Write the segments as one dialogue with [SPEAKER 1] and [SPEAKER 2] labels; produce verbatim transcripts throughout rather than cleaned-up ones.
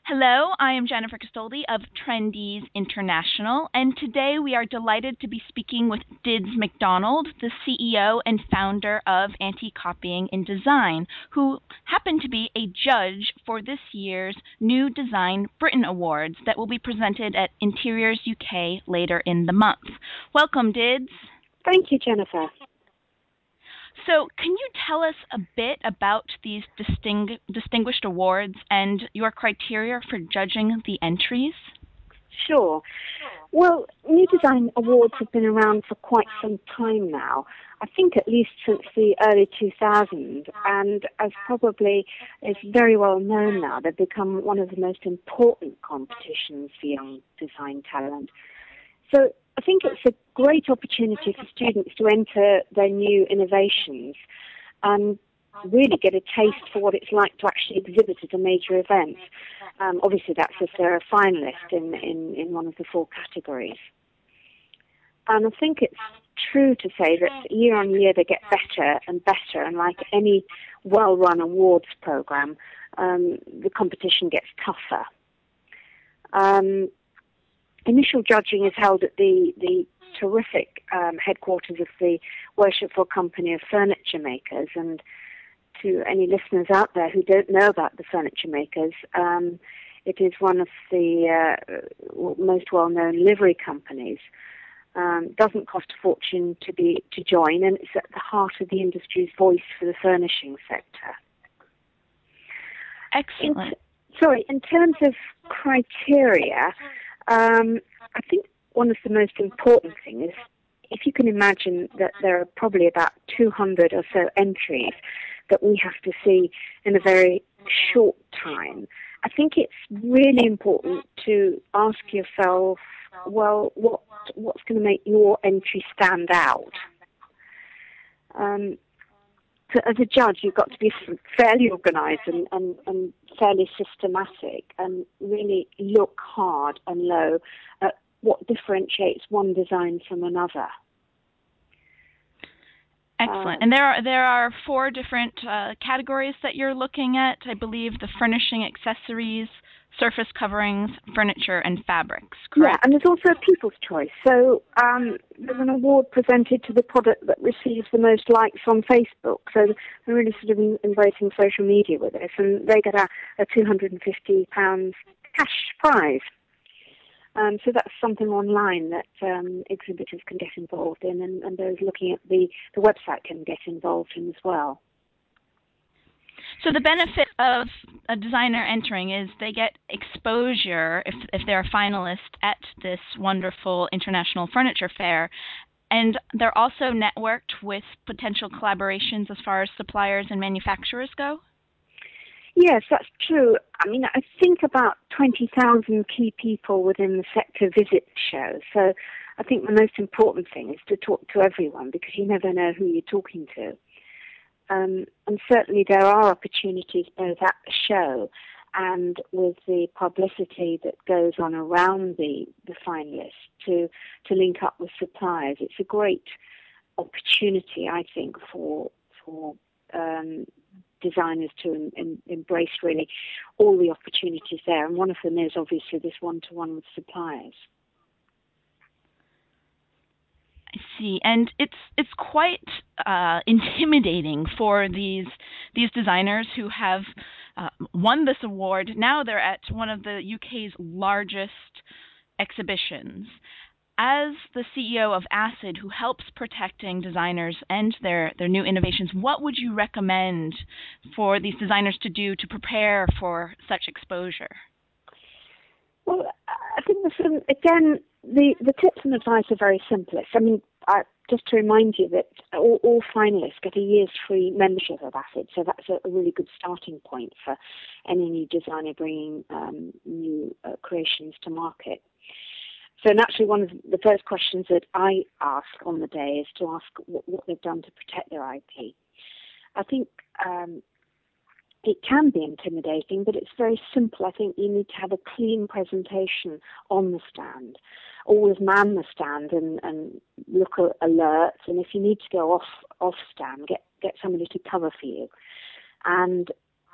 [SPEAKER 1] Hello, I am Jennifer Castoldi of Trendies International, and today we are delighted to be speaking with Dids McDonald, the C E O and founder of Anti-Copying in Design, who happened to be a judge for this year's New Design Britain Awards that will be presented at Interiors U K later in the month. Welcome, Dids.
[SPEAKER 2] Thank you, Jennifer.
[SPEAKER 1] So, can you tell us a bit about these disting- distinguished awards and your criteria for judging the entries?
[SPEAKER 2] Sure. Well, New Design Awards have been around for quite some time now. I think at least since the early two thousands, and as probably is very well known now, they've become one of the most important competitions for young design talent. So I think it's a great opportunity for students to enter their new innovations and really get a taste for what it's like to actually exhibit at a major event. Um, obviously, that's if they're a finalist in, in, in one of the four categories. And I think it's true to say that year on year they get better and better, and like any well-run awards program, um, the competition gets tougher. Um, Initial judging is held at the, the terrific um, headquarters of the Worshipful Company of Furniture Makers. And to any listeners out there who don't know about the Furniture Makers, um, it is one of the uh, most well-known livery companies. Um, doesn't cost a fortune to be to join, and it's at the heart of the industry's voice for the furnishing sector.
[SPEAKER 1] Excellent.
[SPEAKER 2] In, sorry, in terms of criteria, Um, I think one of the most important things is if you can imagine that there are probably about two hundred or so entries that we have to see in a very short time. I think it's really important to ask yourself, well, what what's going to make your entry stand out? Um, So as a judge, you've got to be fairly organised and, and, and fairly systematic and really look hard and low at what differentiates one design from another.
[SPEAKER 1] Excellent. Um, and there are there are four different uh, categories that you're looking at. I believe the furnishing, accessories, surface coverings, furniture, and fabrics, correct?
[SPEAKER 2] Yeah, and there's also a people's choice. So um, there's an award presented to the product that receives the most likes on Facebook. So they're really sort of embracing social media with this, and they get a, a two hundred fifty pounds cash prize. Um, so that's something online that um, exhibitors can get involved in, and, and those looking at the, the website can get involved in as well.
[SPEAKER 1] So the benefit of a designer entering is they get exposure if if they're a finalist at this wonderful international furniture fair, and they're also networked with potential collaborations as far as suppliers and manufacturers go?
[SPEAKER 2] Yes, that's true. I mean, I think about twenty thousand key people within the sector visit the show, so I think the most important thing is to talk to everyone because you never know who you're talking to. Um, and certainly there are opportunities both at the show and with the publicity that goes on around the, the finalists to, to link up with suppliers. It's a great opportunity, I think, for, for um, designers to em, em, embrace really all the opportunities there. And one of them is obviously this one-to-one with suppliers.
[SPEAKER 1] I see, and it's it's quite uh, intimidating for these these designers who have uh, won this award. Now they're at one of the U K's largest exhibitions. As the C E O of ACID, who helps protecting designers and their, their new innovations, what would you recommend for these designers to do to prepare for such exposure?
[SPEAKER 2] Well, I think the sort of, again, the, the tips and advice are very simplest. I mean, I, just to remind you that all, all finalists get a year's free membership of ACID, so that's a, a really good starting point for any new designer bringing um, new uh, creations to market. So naturally, one of the first questions that I ask on the day is to ask what, what they've done to protect their I P. I think um, it can be intimidating, but it's very simple. I think you need to have a clean presentation on the stand. Always man the stand and, and look at alerts. And if you need to go off off stand, get, get somebody to cover for you. And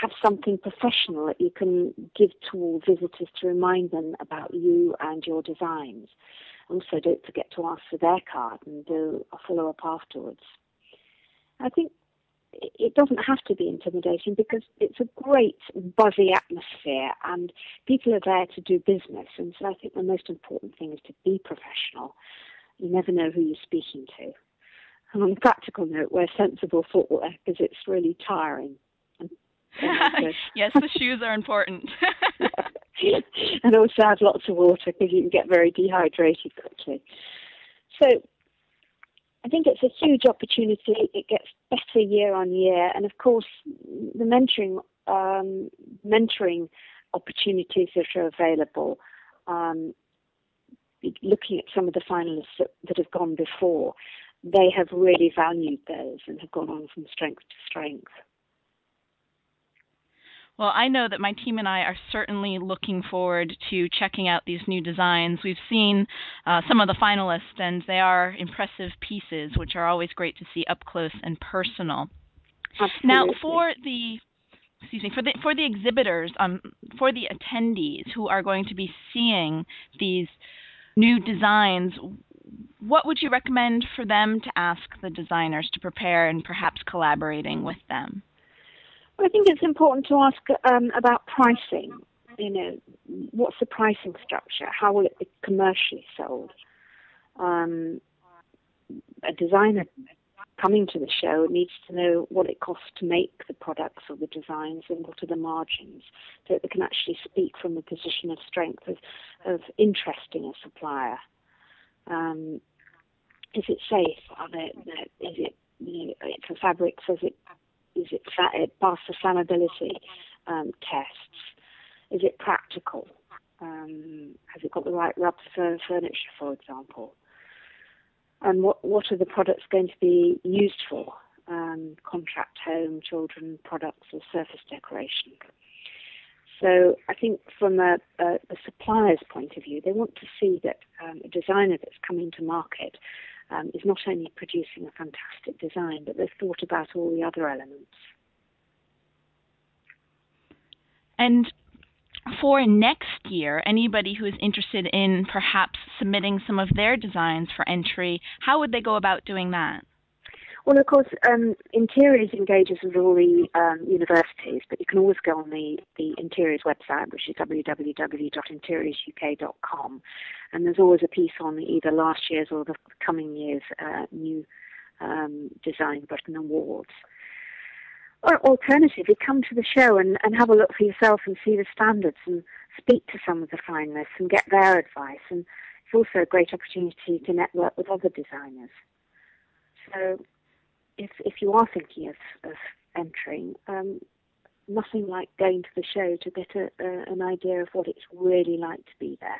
[SPEAKER 2] have something professional that you can give to all visitors to remind them about you and your designs. Also, don't forget to ask for their card and do a follow-up afterwards. I think it doesn't have to be intimidating because it's a great buzzy atmosphere and people are there to do business. And so I think the most important thing is to be professional. You never know who you're speaking to. And on a practical note, wear sensible footwear because it's really tiring. And, and
[SPEAKER 1] yes, the shoes are important.
[SPEAKER 2] And also have lots of water because you can get very dehydrated quickly. So I think it's a huge opportunity. It gets better year on year. And of course, the mentoring um, mentoring opportunities that are available, um, looking at some of the finalists that, that have gone before, they have really valued those and have gone on from strength to strength.
[SPEAKER 1] Well, I know that my team and I are certainly looking forward to checking out these new designs. We've seen uh, some of the finalists, and they are impressive pieces, which are always great to see up close and personal.
[SPEAKER 2] Absolutely.
[SPEAKER 1] Now, for the excuse me, for the for the exhibitors, um, for the attendees who are going to be seeing these new designs, what would you recommend for them to ask the designers to prepare and perhaps collaborating with them?
[SPEAKER 2] I think it's important to ask um, about pricing. You know, what's the pricing structure? How will it be commercially sold? Um, a designer coming to the show needs to know what it costs to make the products or the designs and what are the margins, so that they can actually speak from a position of strength, of, of interesting a supplier. Um, is it safe? Are there, is it, you know, for fabrics, is it Is it, it pass the flammability um, tests? Is it practical? Um, has it got the right rubs for furniture, for example? And what what are the products going to be used for? Um, contract home, children products, or surface decoration? So I think from a, a, a supplier's point of view, they want to see that um, a designer that's coming to market Um, is not only producing a fantastic design, but they've thought about all the other elements.
[SPEAKER 1] And for next year, anybody who is interested in perhaps submitting some of their designs for entry, how would they go about doing that?
[SPEAKER 2] Well, of course, um, Interiors engages with all the um, universities, but you can always go on the, the Interiors website, which is w w w dot interiors u k dot com, and there's always a piece on either last year's or the coming year's uh, new um, Design Britain Awards. Or alternatively, come to the show and, and have a look for yourself and see the standards and speak to some of the finalists and get their advice. And it's also a great opportunity to network with other designers. So if if you are thinking of, of entering, um, nothing like going to the show to get a, a, an idea of what it's really like to be there.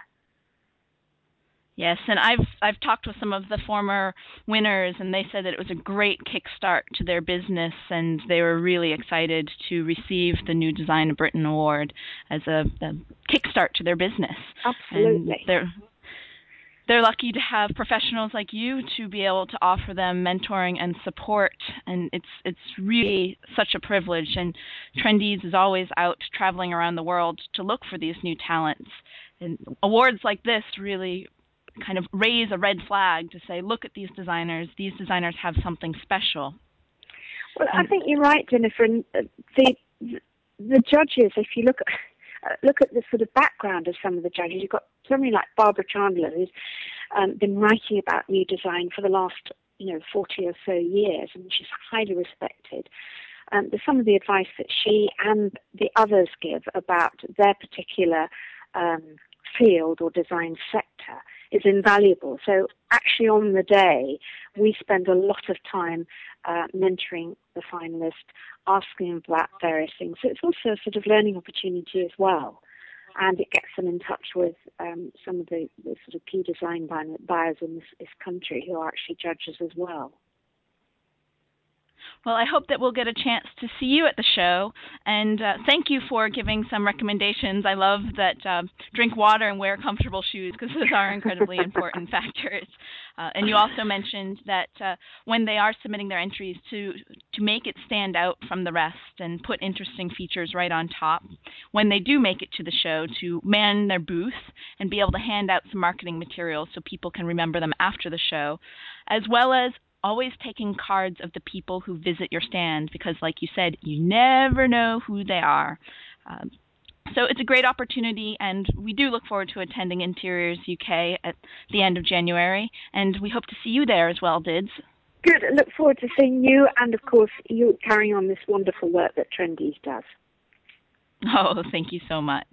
[SPEAKER 1] Yes, and I've I've talked with some of the former winners, and they said that it was a great kickstart to their business, and they were really excited to receive the new Design Britain Award as a, a kickstart to their business.
[SPEAKER 2] Absolutely.
[SPEAKER 1] And they're they're lucky to have professionals like you to be able to offer them mentoring and support, and it's it's really such a privilege. And Trendies is always out traveling around the world to look for these new talents, and awards like this really kind of raise a red flag to say, look at these designers. These designers have something special.
[SPEAKER 2] Well, and I think you're right, Jennifer. And the the judges, if you look at uh, look at the sort of background of some of the judges, you've got somebody like Barbara Chandler, who's um, been writing about new design for the last, you know, forty or so years, and she's highly respected. Um, there's some of the advice that she and the others give about their particular um, field or design sector is invaluable. So actually on the day, we spend a lot of time uh, mentoring the finalist, asking them about various things. So it's also a sort of learning opportunity as well. And it gets them in touch with um, some of the, the sort of key design buyers in this, this country who are actually judges as well.
[SPEAKER 1] Well, I hope that we'll get a chance to see you at the show. And uh, thank you for giving some recommendations. I love that um, drink water and wear comfortable shoes, because those are incredibly important factors. Uh, and you also mentioned that uh, when they are submitting their entries, to to make it stand out from the rest and put interesting features right on top. When they do make it to the show, to man their booth and be able to hand out some marketing materials so people can remember them after the show, as well as always taking cards of the people who visit your stand, because like you said, you never know who they are. Um, so it's a great opportunity, and we do look forward to attending Interiors U K at the end of January, and we hope to see you there as well, Dids.
[SPEAKER 2] Good. I look forward to seeing you, and of course, you carrying on this wonderful work that Trendies does.
[SPEAKER 1] Oh, thank you so much.